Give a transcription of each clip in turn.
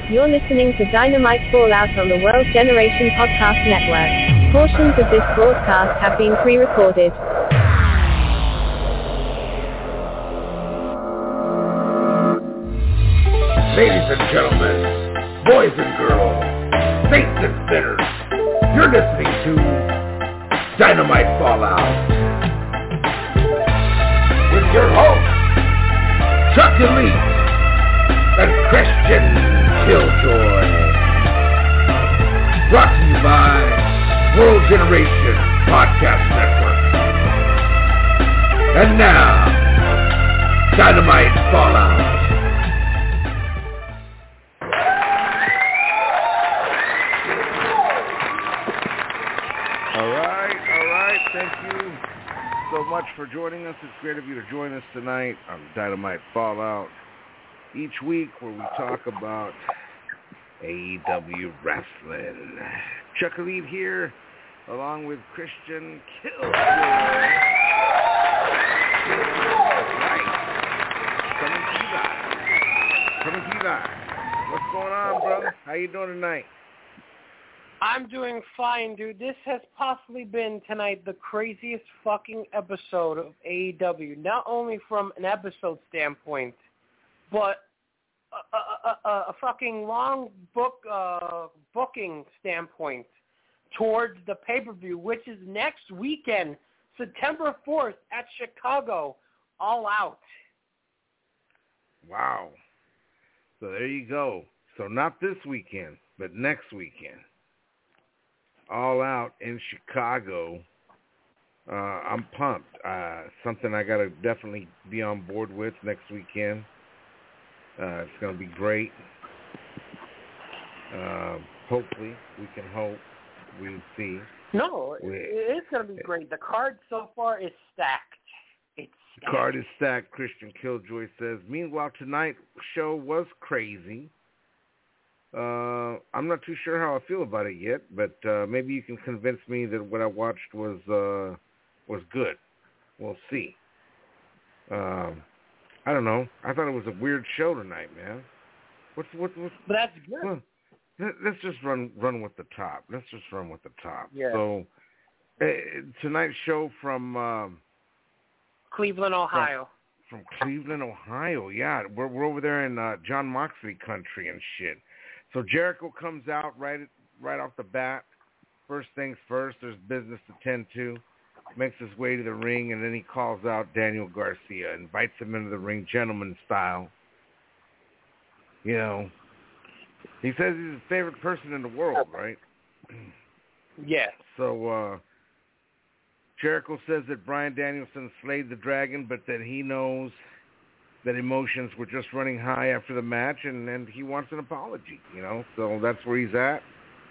You're listening to Dynamite Fallout on the World Generation Podcast Network. Portions of this broadcast have been pre-recorded. Ladies and gentlemen, boys and girls, saints and sinners, you're listening to Dynamite Fallout with your hosts, Chuck Elite and Christian Killjoy. Brought to you by World Generation Podcast Network. And now, Dynamite Fallout. All right. Thank you so much for joining us. It's great of you to join us tonight on Dynamite Fallout. Each week where we talk about AEW wrestling. Chuck Elite here, along with Christian Killjoy. Right. Coming to you live. What's going on, brother? How you doing tonight? I'm doing fine, dude. This has possibly been tonight the craziest fucking episode of AEW. Not only from an episode standpoint, but a fucking long booking standpoint towards the pay-per-view, which is next weekend, September 4th at Chicago, All Out. Wow. So there you go. So not this weekend, but next weekend. All Out in Chicago. I'm pumped. Something I got to definitely be on board with next weekend. It's going to be great. Hopefully, we can hope. We'll see. No, it's going to be great. The card so far is stacked. It's stacked. The card is stacked, Christian Killjoy says. Meanwhile, tonight's show was crazy. I'm not too sure how I feel about it yet, but maybe you can convince me that what I watched was good. We'll see. I don't know. I thought it was a weird show tonight, man. What's But that's good. Well, let's just run with the top. Yeah. So tonight's show from Cleveland, Ohio. From Cleveland, Ohio. Yeah, we're over there in John Moxley country and shit. So Jericho comes out right off the bat. First things first, there's business to tend to. Makes his way to the ring, and then he calls out Daniel Garcia, invites him into the ring, gentleman style. You know, he says he's his favorite person in the world, right? Yeah. So Jericho says that Bryan Danielson slayed the dragon, but that he knows that emotions were just running high after the match, and he wants an apology, you know? So that's where he's at.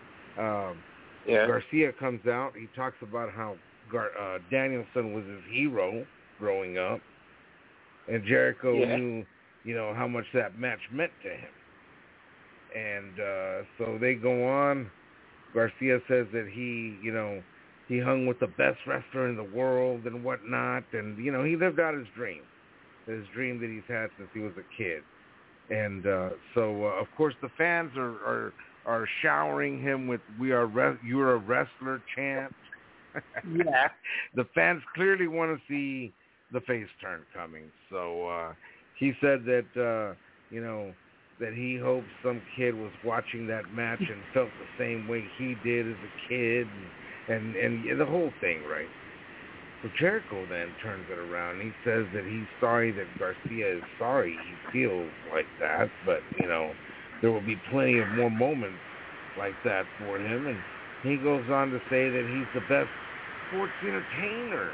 Garcia comes out. He talks about how Danielson was his hero growing up, and Jericho knew, you know, how much that match meant to him. And so they go on. Garcia says that he hung with the best wrestler in the world and whatnot, and, you know, he lived out his dream that he's had since he was a kid. And so, of course, the fans are showering him with "You're a wrestler" chants. Yeah. The fans clearly want to see the face turn coming. So he said that, that he hopes some kid was watching that match and felt the same way he did as a kid, and the whole thing, right? So Jericho then turns it around, and he says that he's sorry that Garcia is sorry he feels like that, but, you know, there will be plenty of more moments like that for him, and he goes on to say that he's the best sports entertainer.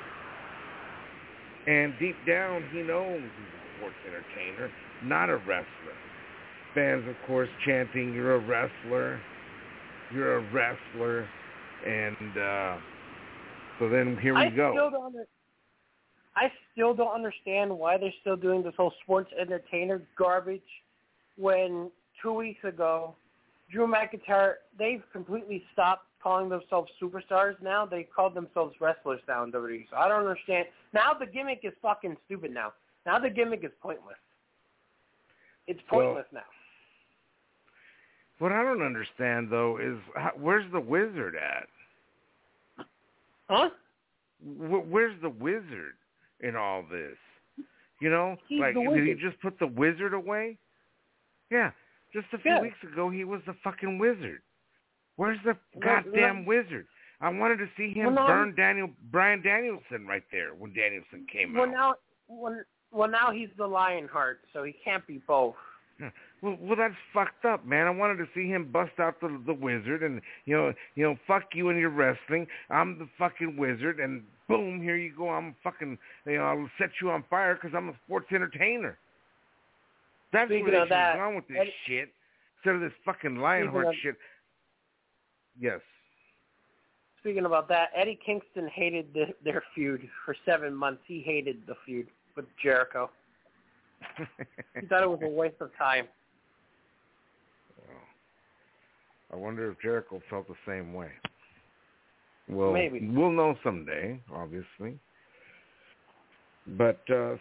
And deep down, he knows he's a sports entertainer, not a wrestler. Fans, of course, chanting, "You're a wrestler, you're a wrestler," and so then here we go. I still don't understand why they're still doing this whole sports entertainer garbage when 2 weeks ago, Drew McIntyre, they've completely stopped calling themselves superstars now. They call themselves wrestlers now in WWE. So I don't understand. Now the gimmick is fucking stupid now. Now the gimmick is pointless. It's pointless now. What I don't understand though is where's the Wizard at? Huh? Where's the Wizard in all this? You know, He's like the did he Wizard. just put the Wizard away? Yeah, just a few weeks ago he was the fucking Wizard. Where's the goddamn Wizard? I wanted to see him burn Bryan Danielson right there when Danielson came out. Now he's the Lionheart, so he can't be both. Well, that's fucked up, man. I wanted to see him bust out the Wizard, and you know, fuck you and your wrestling. I'm the fucking Wizard, and boom, here you go. I'm fucking, I'll set you on fire because I'm a sports entertainer. That's where they should have gone with this shit instead of this fucking Lionheart shit. Yes. Speaking about that, Eddie Kingston hated their feud for 7 months. He hated the feud with Jericho. He thought it was a waste of time. Well, I wonder if Jericho felt the same way. Well, maybe. We'll know someday, obviously. But,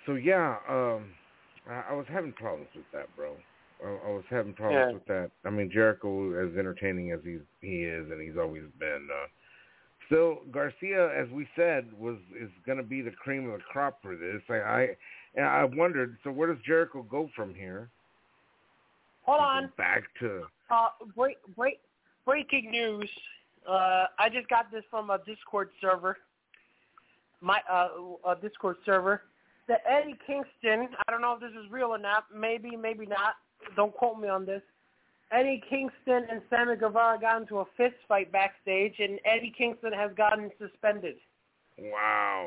I was having problems with that, bro. I was having problems with that. I mean, Jericho, as entertaining as he is, and he's always been, still, Garcia, as we said, is going to be the cream of the crop for this. I wondered, so where does Jericho go from here? Hold on. Back to... breaking news. I just got this from a Discord server. A Discord server. That Eddie Kingston, I don't know if this is real or not. Maybe, maybe not. Don't quote me on this. Eddie Kingston and Sammy Guevara got into a fist fight backstage, and Eddie Kingston has gotten suspended. Wow.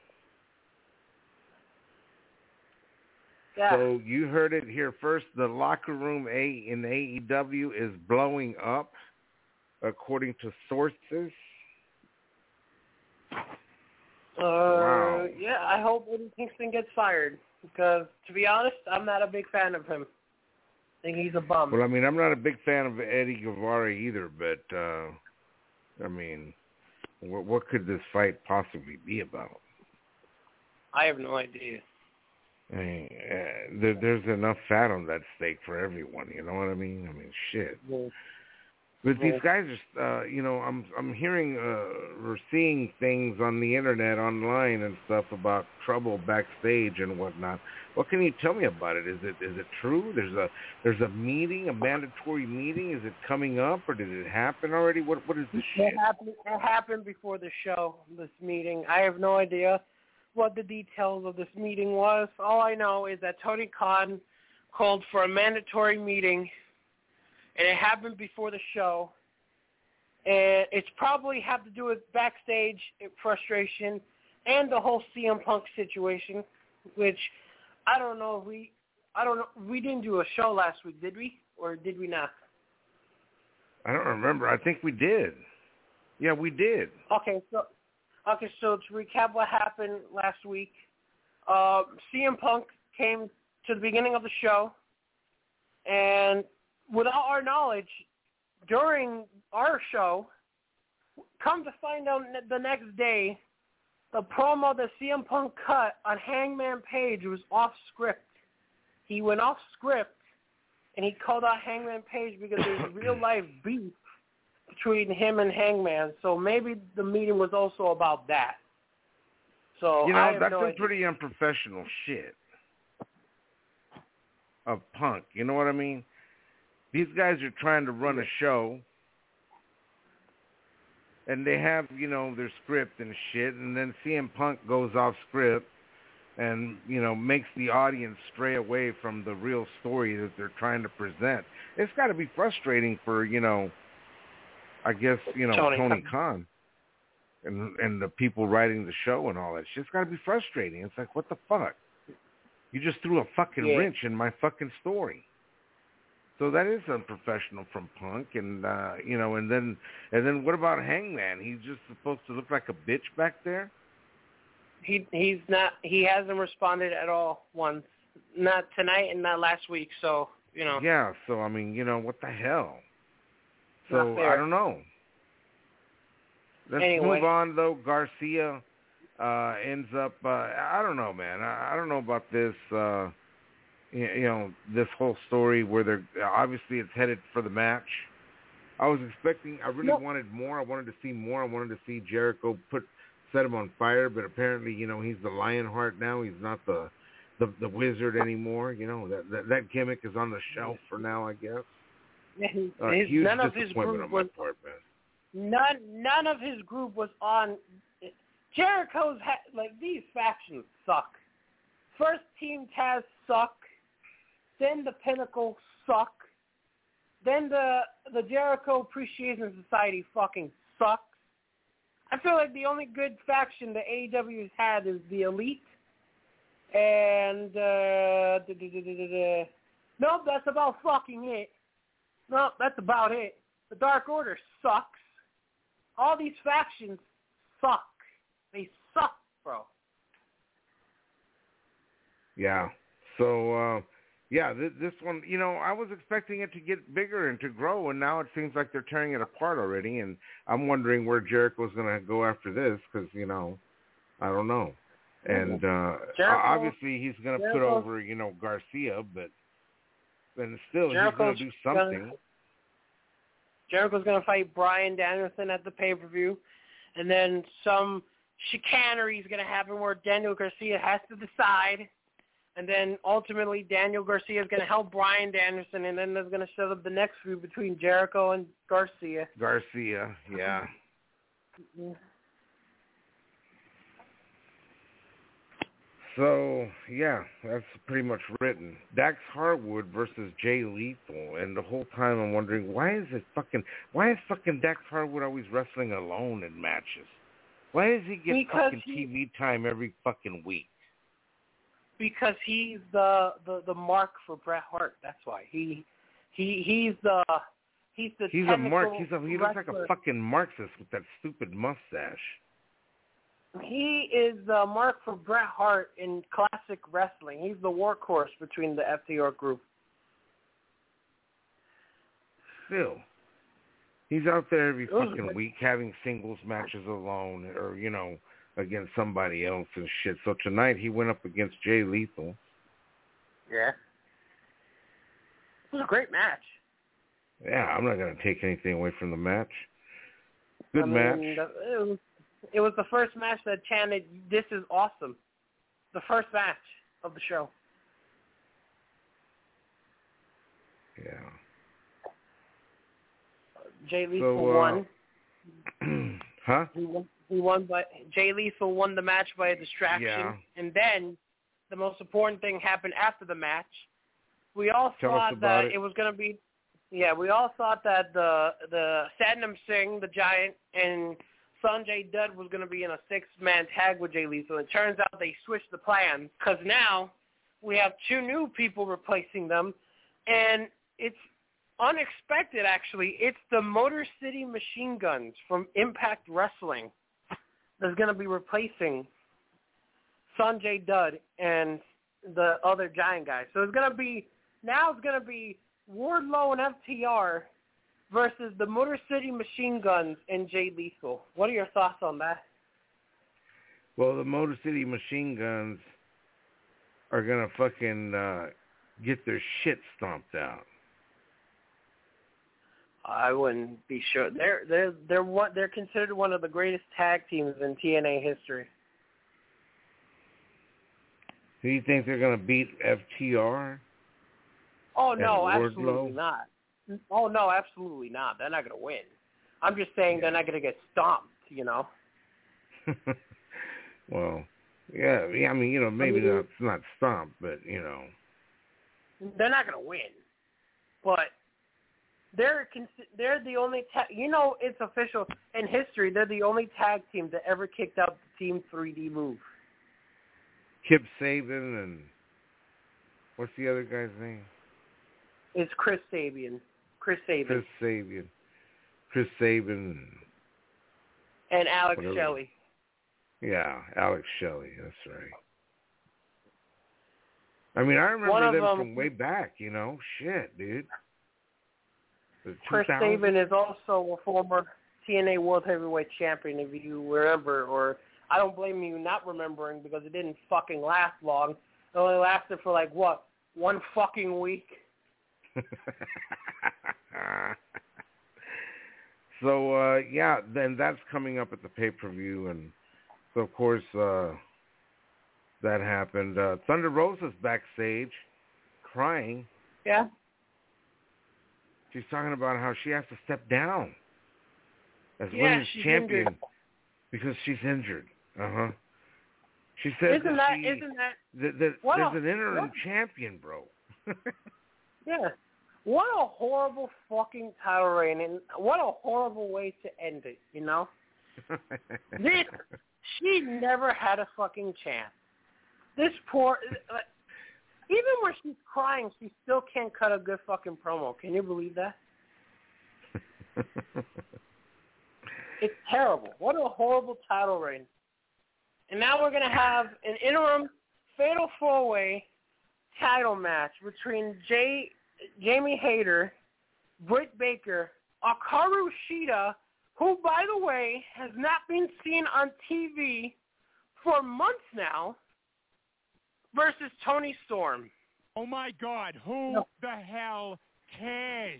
Yeah. So you heard it here first. The locker room in AEW is blowing up, according to sources. Wow. Yeah, I hope Eddie Kingston gets fired because, to be honest, I'm not a big fan of him. I think he's a bum. Well, I mean, I'm not a big fan of Eddie Guevara either, but, I mean, what could this fight possibly be about? I have no idea. I mean, there's enough fat on that steak for everyone, you know what I mean? I mean, shit. Yeah. But these guys are, I'm hearing or seeing things on the internet, online and stuff about trouble backstage and whatnot. What can you tell me about it? Is it true? There's a meeting, a mandatory meeting. Is it coming up or did it happen already? What is this shit? It happened before the show. This meeting. I have no idea what the details of this meeting was. All I know is that Tony Khan called for a mandatory meeting. And it happened before the show. And it's probably have to do with backstage frustration and the whole CM Punk situation, which I don't know. We didn't do a show last week, did we? Or did we not? I don't remember. I think we did. Yeah, we did. Okay, so to recap what happened last week, CM Punk came to the beginning of the show, and without our knowledge, during our show, come to find out the next day, the promo that CM Punk cut on Hangman Page was off script. He went off script, and he called out Hangman Page because there's real-life beef between him and Hangman. So maybe the meeting was also about that. So that's some pretty unprofessional shit of Punk. You know what I mean? These guys are trying to run a show, and they have, their script and shit, and then CM Punk goes off script and, makes the audience stray away from the real story that they're trying to present. It's got to be frustrating for, I guess, Tony Khan and the people writing the show and all that shit. It's got to be frustrating. It's like, what the fuck? You just threw a fucking wrench in my fucking story. So that is unprofessional from Punk, and and then what about Hangman? He's just supposed to look like a bitch back there. He's not. He hasn't responded at all once. Not tonight and not last week. So Yeah. So I mean, what the hell? So I don't know. Let's move on though. Garcia ends up. I don't know, man. I don't know about this. this whole story where they're obviously it's headed for the match. I was expecting. I really wanted more. I wanted to see more. I wanted to see Jericho set him on fire, but apparently, he's the Lionheart now. He's not the Wizard anymore. That gimmick is on the shelf for now, I guess. Huge none of his disappointment group on my part, man. None of his group was on. Jericho's these factions suck. First Team Taz suck. Then the Pinnacle suck. Then the Jericho Appreciation Society fucking sucks. I feel like the only good faction that AEW has had is the Elite. And, nope, that's about fucking it. Nope, that's about it. The Dark Order sucks. All these factions suck. They suck, bro. Yeah. So, this one, I was expecting it to get bigger and to grow, and now it seems like they're tearing it apart already, and I'm wondering where Jericho's going to go after this because, I don't know. And obviously he's going to put over, Garcia, but then still he's going to do something. Jericho's going to fight Bryan Danielson at the pay-per-view, and then some chicanery is going to happen where Daniel Garcia has to decide. And then ultimately, Daniel Garcia is going to help Bryan Danielson, and then there's going to set up the next feud between Jericho and Garcia. Garcia, yeah. Mm-hmm. So, yeah, that's pretty much written. Dax Harwood versus Jay Lethal, and the whole time I'm wondering, why is fucking Dax Harwood always wrestling alone in matches? Why does he get fucking TV time every fucking week? Because he's the mark for Bret Hart. That's why he's the a mark. He looks like a fucking Marxist with that stupid mustache. He is the mark for Bret Hart in classic wrestling. He's the workhorse between the FTR group. Still, he's out there every fucking week having singles matches alone, or against somebody else and shit. So tonight he went up against Jay Lethal. Yeah. It was a great match. Yeah, I'm not going to take anything away from the match. Good match. It was the first match that chanted, "This is awesome." The first match of the show. Yeah. Jay Lethal won. Huh? He won, but Jay Lethal won the match by a distraction. Yeah. And then the most important thing happened after the match. We all thought that it was going to be. Yeah, we all thought that the Satnam Singh, the Giant, and Sanjay Dutt was going to be in a 6-man tag with Jay Lethal. It turns out they switched the plans because now we have 2 new people replacing them, and it's unexpected, actually. It's the Motor City Machine Guns from Impact Wrestling that's going to be replacing Sanjay Dutt and the other Giant guy. So it's going to be Wardlow and FTR versus the Motor City Machine Guns and Jay Lethal. What are your thoughts on that? Well, the Motor City Machine Guns are going to fucking get their shit stomped out. I wouldn't be sure. They're considered one of the greatest tag teams in TNA history. Do you think they're going to beat FTR? Oh no, absolutely not. Oh no, absolutely not. They're not going to win. I'm just saying they're not going to get stomped. Well, yeah. I mean, maybe it's not stomped, but they're not going to win. But they're the only it's official in history. They're the only tag team that ever kicked out the Team 3D move. Kip Sabian and what's the other guy's name? It's Chris Sabian. Chris Sabin. And Alex Shelley. Yeah, Alex Shelley. That's right. I mean, I remember them from way back, Shit, dude. Chris Sabin is also a former TNA World Heavyweight Champion, if you remember, or I don't blame you not remembering because it didn't fucking last long. It only lasted for 1 fucking week. So, yeah, then that's coming up at the pay-per-view, and so, of course, that happened. Thunder Rosa's backstage, crying. Yeah. She's talking about how she has to step down as Yeah, women's she's champion injured. because she's injured. She says Isn't that there's an interim champion, bro. Yeah. What a horrible fucking title reign, and what a horrible way to end it, you know? She never had a fucking chance. This poor... even when she's crying, she still can't cut a good fucking promo. Can you believe that? It's terrible. What a horrible title reign. And now we're going to have an interim fatal four-way title match between Jamie Hayter, Britt Baker, Hikaru Shida, who, by the way, has not been seen on TV for months now, versus Toni Storm. Oh, my God. Who the hell cares?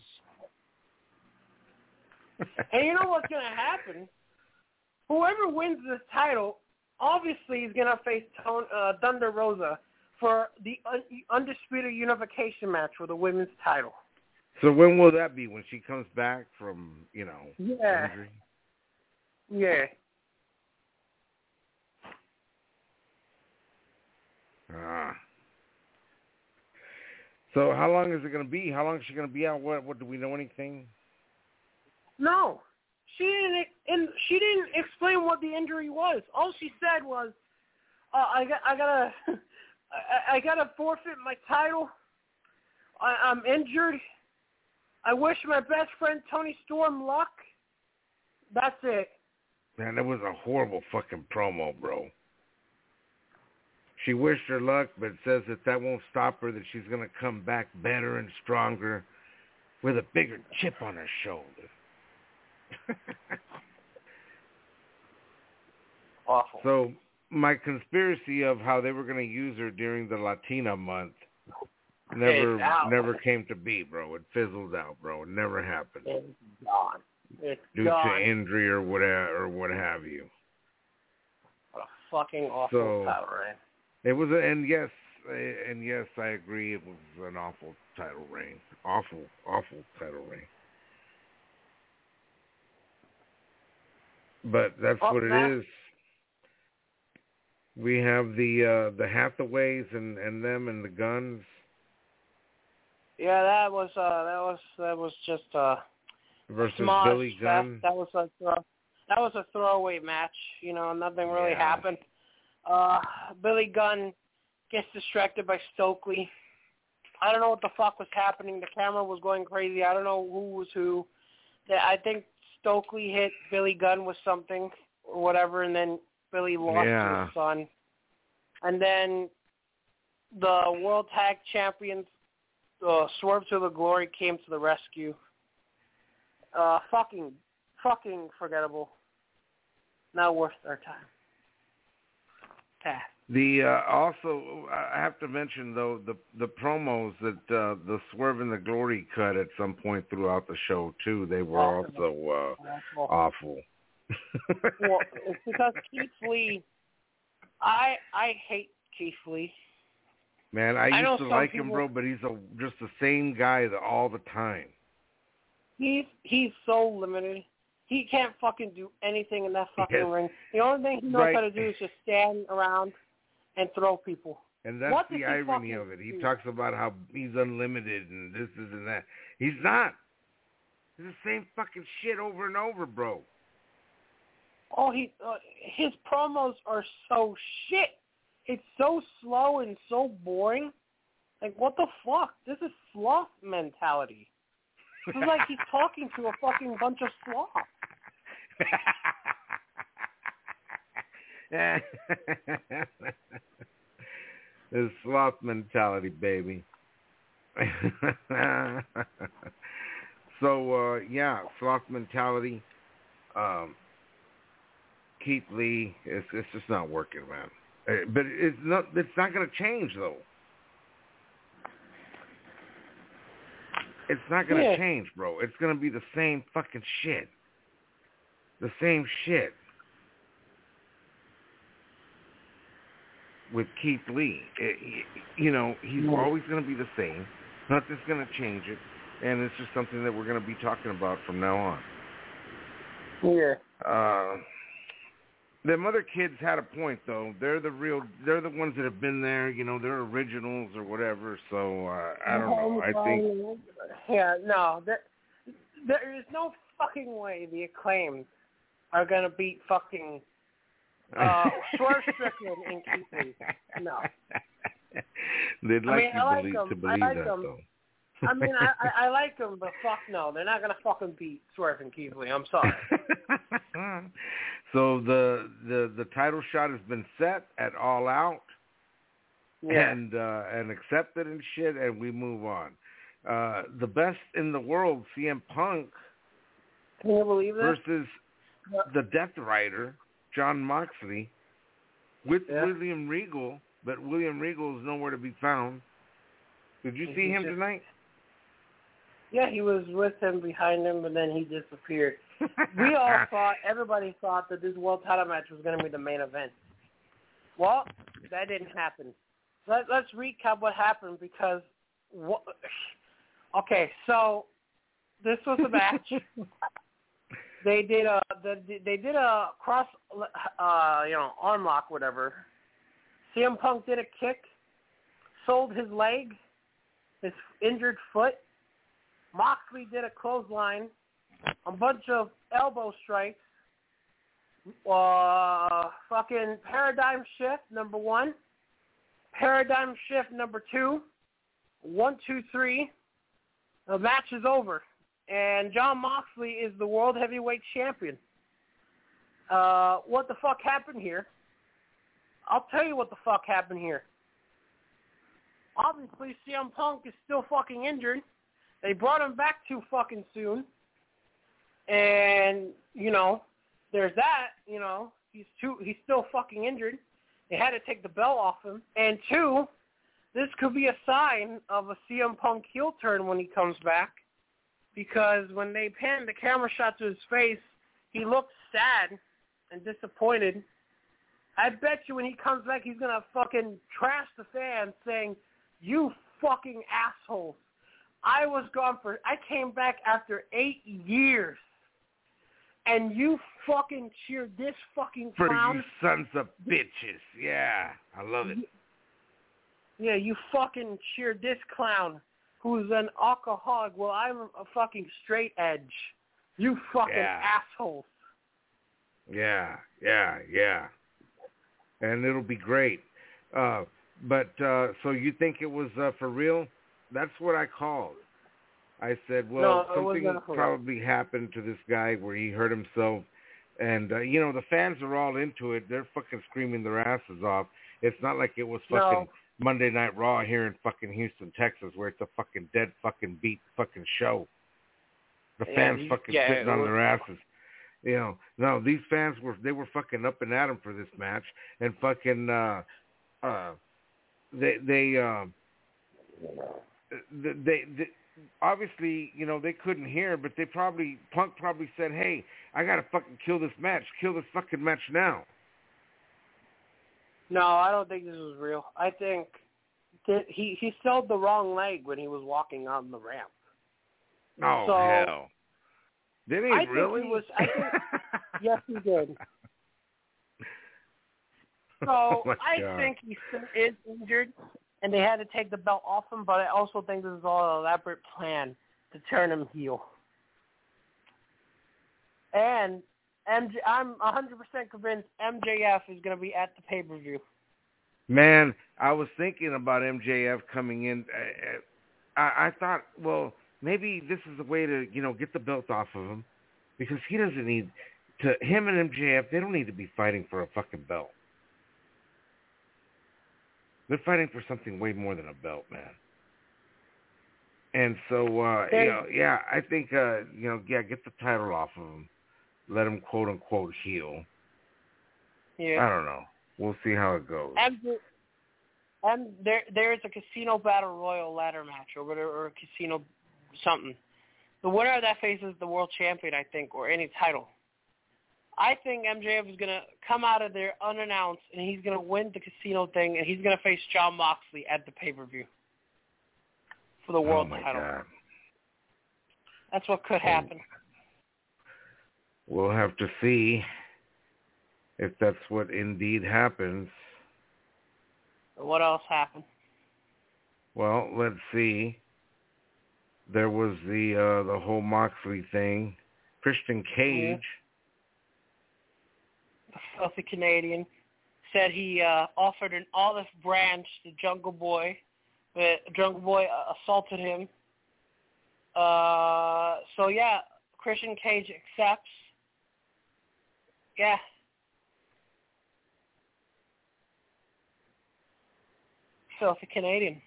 And you know what's going to happen? Whoever wins this title obviously is going to face Thunder Rosa for the Undisputed Unification match for the women's title. So when will that be? When she comes back from, Yeah. injury? Yeah. So how long is it going to be? How long is she going to be out? What do we know anything? No. She didn't explain what the injury was. All she said was, I gotta forfeit my title. I'm injured. I wish my best friend Toni Storm luck. That's it. Man, that was a horrible fucking promo, bro. She wished her luck, but says that won't stop her, that she's going to come back better and stronger with a bigger chip on her shoulder. Awful. So my conspiracy of how they were going to use her during the Latina month never came to be, bro. It fizzled out, bro. It never happened. It's gone. It's due gone. to injury or what have you. What a fucking awful title reign. It was, and yes, I agree. It was an awful title reign. Awful title reign. But that's what it is. We have the Hathaways and them and the Guns. Yeah, that was just versus Smosh Billy Gunn. That was a throwaway match. Nothing really happened. Billy Gunn gets distracted by Stokely. I don't know what the fuck was happening. The camera was going crazy. I don't know who was who. I think Stokely hit Billy Gunn with something or whatever, and then Billy lost to his son. And then the World Tag Champions, Swerve to the Glory, came to the rescue. Fucking forgettable. Not worth our time. Pass. Also, I have to mention though the promos that the Swerve and the Glory cut at some point throughout the show too. They were also awful. Well, it's because Keith Lee. I hate Keith Lee. Man, I used to like him, bro, but he's just the same guy all the time. He's so limited. He can't fucking do anything in that fucking ring. The only thing he knows how to do is just stand around and throw people. And that's the irony of it. He talks about how he's unlimited and this and that. He's not. It's the same fucking shit over and over, bro. Oh, his promos are so shit. It's so slow and so boring. Like, what the fuck? This is sloth mentality. It's like he's talking to a fucking bunch of sloths. This sloth mentality, baby. So, sloth mentality. Keith Lee, it's just not working, man. But it's not going to change, though. It's not going to change, bro. It's going to be the same fucking shit. The same shit. With Keith Lee. He's always going to be the same. Nothing's going to change it. And it's just something that we're going to be talking about from now on. Yeah. Them other kids had a point, though. They're the ones that have been there. They're originals or whatever. So, I don't know. I think... Yeah, no. There is no fucking way the Acclaimed are going to beat fucking Swerve Strickland and Keith Lee. No. They'd like to believe that, though. I mean, I like them, but fuck no. They're not going to fucking beat Swerve and Keith Lee. I'm sorry. So the title shot has been set at All Out and accepted and shit, and we move on. The best in the world, CM Punk, can you believe this? Versus the Death Rider, Jon Moxley, with William Regal, but William Regal is nowhere to be found. Did you see him tonight? Yeah, he was with him, behind him, but then he disappeared. Everybody thought that this world title match was going to be the main event. Well, that didn't happen. Let's recap what happened because, okay, so this was a match. They did a cross, arm lock, whatever. CM Punk did a kick, sold his leg, his injured foot. Moxley did a clothesline, a bunch of elbow strikes, fucking paradigm shift, number 1, paradigm shift, number 2, 1, 2, 3, the match is over, and Jon Moxley is the World Heavyweight Champion. What the fuck happened here? I'll tell you what the fuck happened here. Obviously, CM Punk is still fucking injured. They brought him back too fucking soon. And, there's that, he's still fucking injured. They had to take the belt off him. And 2, this could be a sign of a CM Punk heel turn when he comes back. Because when they panned the camera shot to his face, he looked sad and disappointed. I bet you when he comes back, he's going to fucking trash the fans saying, "You fucking assholes. I came back after 8 years, and you fucking cheered this fucking clown." For you sons of bitches. Yeah, I love it. Yeah, you fucking cheered this clown who's an alcoholic. Well, I'm a fucking straight edge. You fucking assholes. Yeah. And it'll be great. But so you think it was for real? That's what I called. I said, well, something probably happened to this guy where he hurt himself. And, the fans are all into it. They're fucking screaming their asses off. It's not like it was fucking Monday Night Raw here in fucking Houston, Texas, where it's a fucking dead fucking beat fucking show. The fans fucking sitting on their asses. No, these fans were fucking up and at him for this match. And fucking, they obviously, they couldn't hear, but Punk probably said, "Hey, I gotta fucking kill this fucking match now." No, I don't think this was real. I think that he sold the wrong leg when he was walking on the ramp. Oh, hell. Did he really? Yes, he did. So I think he still is injured, and they had to take the belt off him, but I also think this is all an elaborate plan to turn him heel. And I'm 100% convinced MJF is going to be at the pay-per-view. Man, I was thinking about MJF coming in. I thought, well, maybe this is a way to, get the belt off of him, because he doesn't need to. Him and MJF, they don't need to be fighting for a fucking belt. They're fighting for something way more than a belt, man. And so, I think, get the title off of him. Let him quote unquote heal. Yeah. I don't know. We'll see how it goes. And there is a Casino Battle Royal ladder match or a Casino something. The winner of that faces the world champion, I think, or any title. I think MJF is going to come out of there unannounced, and he's going to win the casino thing, and he's going to face Jon Moxley at the pay-per-view for the world title. God. That's what could happen. We'll have to see if that's what indeed happens. What else happened? Well, let's see. There was the whole Moxley thing. Christian Cage, the filthy Canadian, said he offered an olive branch to Jungle Boy, but Jungle Boy assaulted him. So yeah, Christian Cage accepts. Yeah. Filthy Canadian.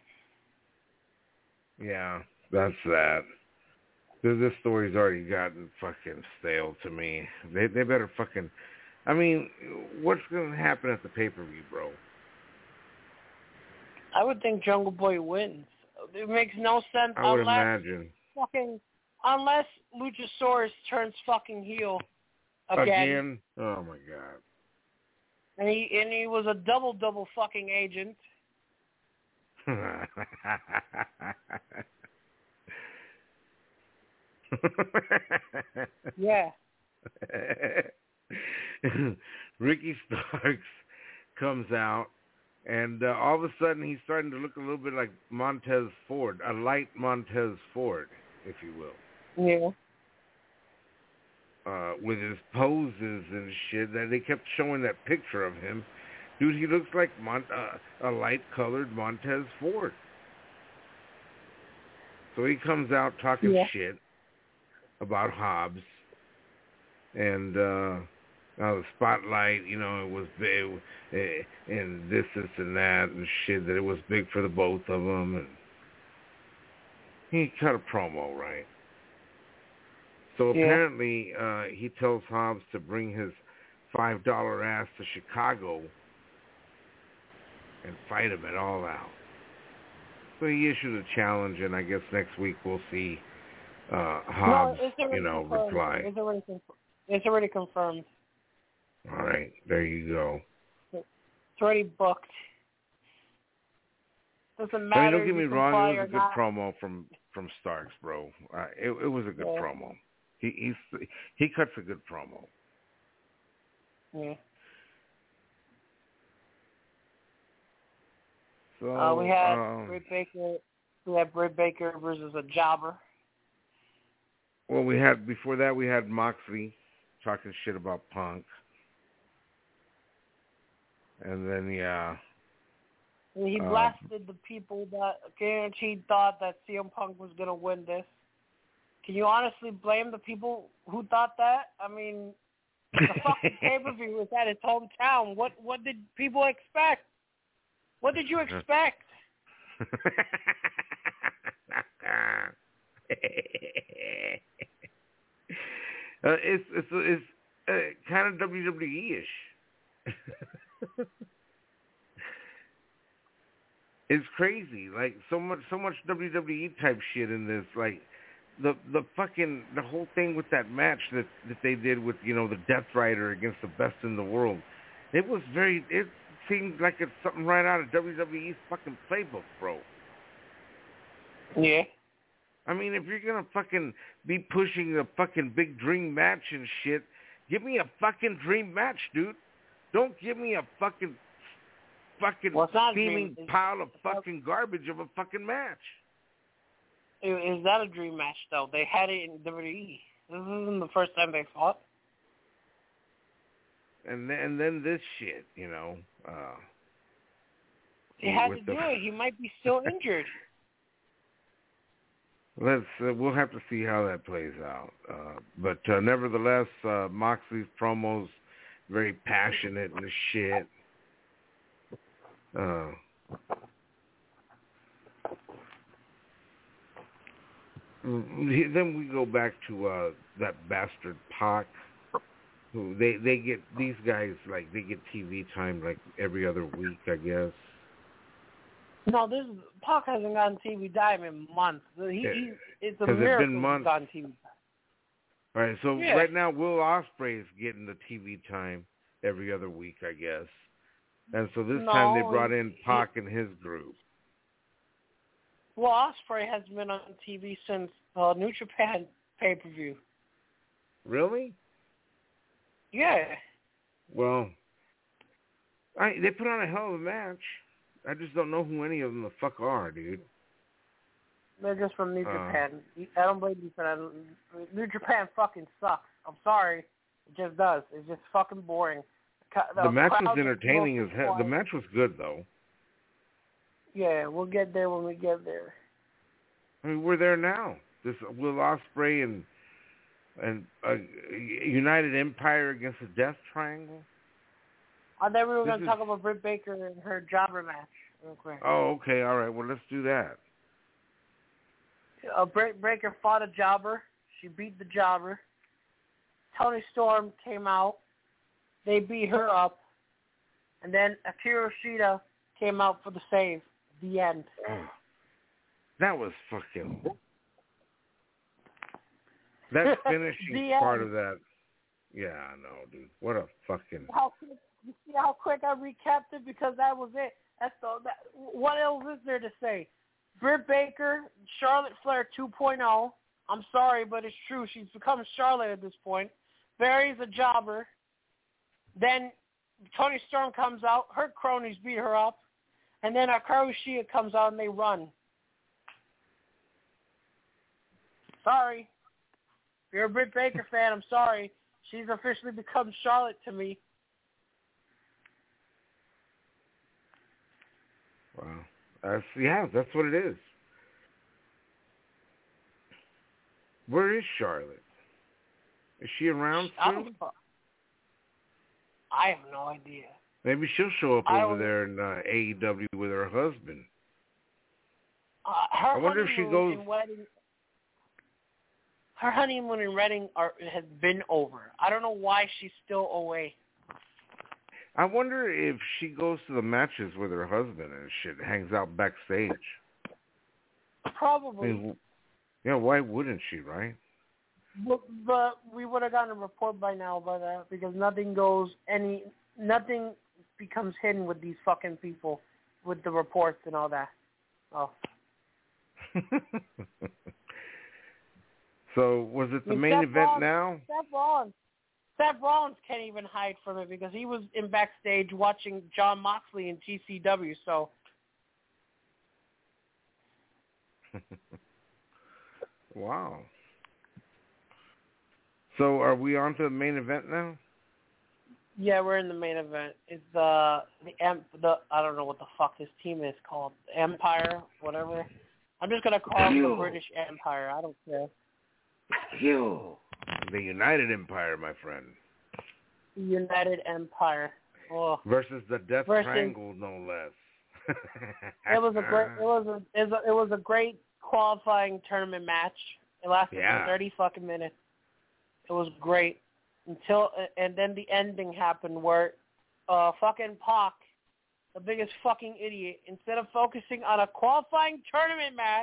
Yeah, that's that. This story's already gotten fucking stale to me. They better fucking... I mean, what's going to happen at the pay-per-view, bro? I would think Jungle Boy wins. It makes no sense I would imagine. Unless Luchasaurus turns fucking heel again. Oh my god. And he was a double fucking agent. Yeah. Ricky Starks comes out, and all of a sudden he's starting to look a little bit like Montez Ford, a light Montez Ford, if you will. Yeah. With his poses and shit, that they kept showing that picture of him. Dude, he looks like a light-colored Montez Ford. So he comes out talking shit about Hobbs, and the spotlight, you know, it was big, and this and that and shit, that it was big for the both of them, and he cut a promo, right? So apparently he tells Hobbs to bring his $5 ass to Chicago and fight him at All Out. So he issued a challenge, and I guess next week we'll see Hobbs, reply. It's already confirmed. All right, there you go. It's already booked. Doesn't matter. I mean, don't get me wrong, it was a good not. promo from Starks, bro. It was a good promo. He cuts a good promo. Yeah. So we had Britt Baker. We had Britt Baker versus a jobber. Well, before that we had Moxley talking shit about Punk, and then he blasted the people that guaranteed thought that CM Punk was gonna win this. Can you honestly blame the people who thought that? I mean, the fucking pay-per-view was at his hometown. What did people expect? What did you expect? It's kind of WWE-ish. It's crazy, like so much WWE type shit in this, like the whole thing with that match that they did with the Death Rider against the best in the world. It seemed like it's something right out of WWE's fucking playbook, bro. Yeah. I mean, if you're gonna fucking be pushing the fucking big dream match and shit, give me a fucking dream match, dude. Don't give me a fucking steaming pile of fucking garbage of a fucking match. Is that a dream match, though? They had it in WWE. This isn't the first time they fought. And then this shit, He had to do it. He might be still injured. We'll have to see how that plays out. But nevertheless, Moxley's promos very passionate and shit. Then we go back to that bastard Pac, who they get these guys, like they get TV time like every other week, I guess. No, Pac hasn't gotten TV time in months. It's a miracle been months. he's gotten TV time. All right, so right now Will Ospreay is getting the TV time every other week, I guess. And so this time they brought in Pac and his group. Well, Ospreay has been on TV since New Japan pay-per-view. Really? Yeah. Well, they put on a hell of a match. I just don't know who any of them the fuck are, dude. They're just from New Japan. I don't blame you for that. New Japan fucking sucks. I'm sorry. It just does. It's just fucking boring. The match was entertaining as hell. The match was good, though. Yeah, we'll get there when we get there. I mean, we're there now. This Will Ospreay and United Empire against the Death Triangle. I thought we were going to talk about Britt Baker and her jobber match real quick. Oh, okay. All right. Well, let's do that. Britt Baker fought a jobber. She beat the jobber. Toni Storm came out. They beat her up. And then Akira Shida came out for the save. The end. Oh, that was fucking... That finishing part of that... Yeah, I know, dude. What a fucking... You see how quick I recapped it? Because that was it. What else is there to say? Britt Baker, Charlotte Flair 2.0. I'm sorry, but it's true. She's become Charlotte at this point. Barry's a jobber. Then Toni Storm comes out. Her cronies beat her up. And then Hikaru Shida comes out and they run. Sorry. If you're a Britt Baker fan, I'm sorry. She's officially become Charlotte to me. Wow. That's what it is. Where is Charlotte? Is she around soon? I have no idea. Maybe she'll show up over there in AEW with her husband. I wonder if she goes... Her honeymoon and wedding has been over. I don't know why she's still away. I wonder if she goes to the matches with her husband and shit, hangs out backstage. Probably. I mean, yeah, why wouldn't she, right? But we would have gotten a report by now about that because nothing becomes hidden with these fucking people with the reports and all that. Oh. So was it the main event now? Seth Rollins can't even hide from it because he was in backstage watching Jon Moxley in GCW. So. Wow. So are we on to the main event now? Yeah, we're in the main event. It's the I don't know what the fuck this team is called. Empire, whatever. I'm just gonna call them the British Empire. I don't care. The United Empire, my friend. The United Empire. Oh. Versus the Death Triangle, no less. It was a great qualifying tournament match. It lasted 30 fucking minutes. It was great and then the ending happened where fucking Pac, the biggest fucking idiot, instead of focusing on a qualifying tournament match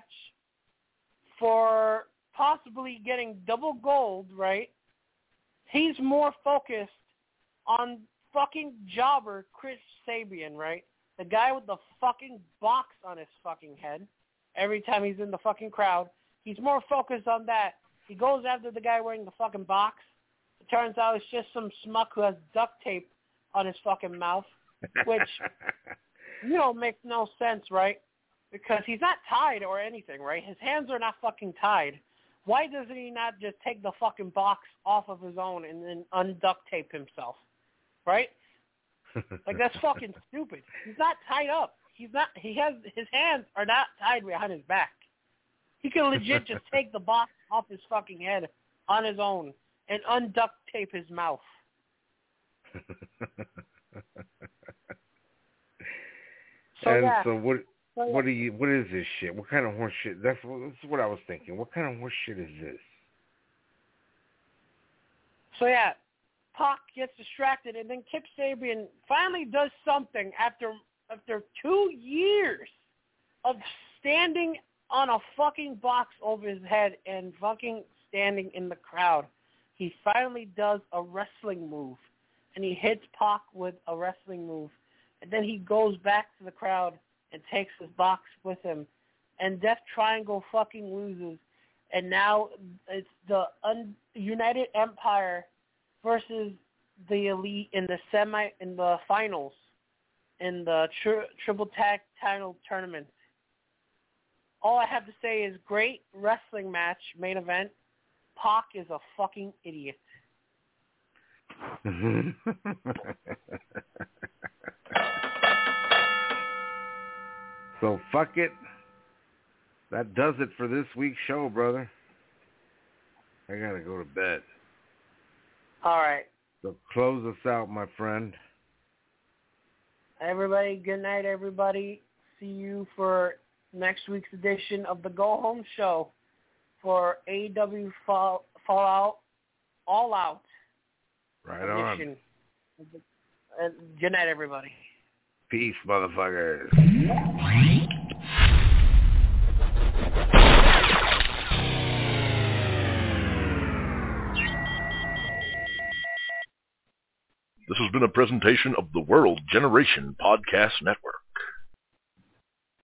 for possibly getting double gold, right? He's more focused on fucking jobber Chris Sabian, right? The guy with the fucking box on his fucking head every time he's in the fucking crowd. He's more focused on that. He goes after the guy wearing the fucking box. It turns out it's just some schmuck who has duct tape on his fucking mouth, which, makes no sense, right? Because he's not tied or anything, right? His hands are not fucking tied. Why doesn't he not just take the fucking box off of his own and then unduct tape himself, right? Like, that's fucking stupid. He's not tied up. His hands are not tied behind his back. He can legit just take the box off his fucking head on his own and unduct tape his mouth. So what is this shit? What kind of horse shit? That's what I was thinking. What kind of horse shit is this? So Pac gets distracted, and then Kip Sabian finally does something after 2 years. of standing on a fucking box over his head and fucking standing in the crowd, he finally does a wrestling move. And he hits Pac with a wrestling move. And then he goes back to the crowd and takes his box with him. And Death Triangle fucking loses. And now it's the United Empire versus the Elite in the finals in the triple tag title tournament. All I have to say is great wrestling match, main event. Pac is a fucking idiot. So fuck it. That does it for this week's show, brother. I gotta go to bed. All right. So close us out, my friend. Everybody, good night, everybody. See you for next week's edition of the Go Home Show for AEW Fallout All Out. Right edition. And good night, everybody. Peace, motherfuckers. This has been a presentation of the World Generation Podcast Network.